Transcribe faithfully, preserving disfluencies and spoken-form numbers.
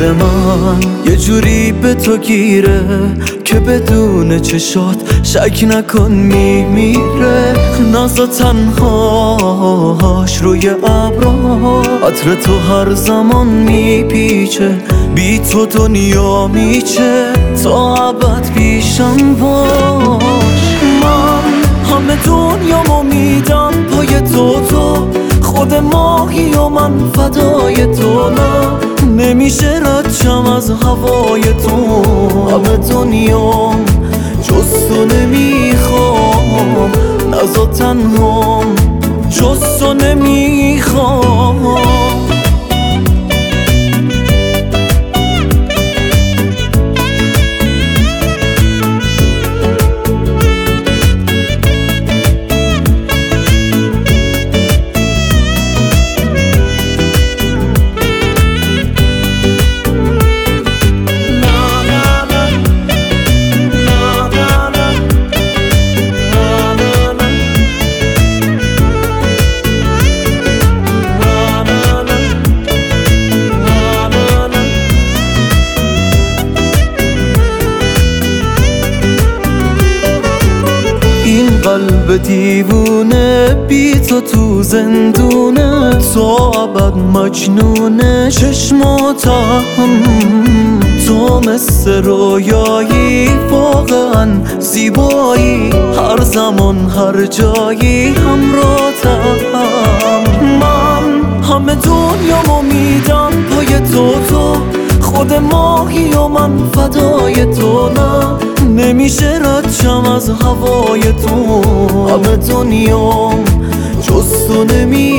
دل من یه جوری به تو گیره که بدون چشات شک نکن میمیره. ناز و تنهاش روی ابرا عطر تو هر زمان میپیچه، بی تو دنیا میچه، تا ابد پیشم باش. من همه دنیامو میدم پای تو، تو خود ماهی و من فدای تو. نه نمیشه ردشم از هوای تو، همه دنیام جز تو نمیخوام، نز و تنهام جز تو نمیخوام. قلب دیوونه بی تو تو زندونه، تو ابد مجنونه چشماتم. تو مثل رویایی واقعا زیبایی، هر زمان هر جایی همراهتم. من همه دنیامو میدم پای تو، تو خود ماهی و من فدای تو. نه نمیشه ردشم از هوای تو، همه دنیام جز تو نمی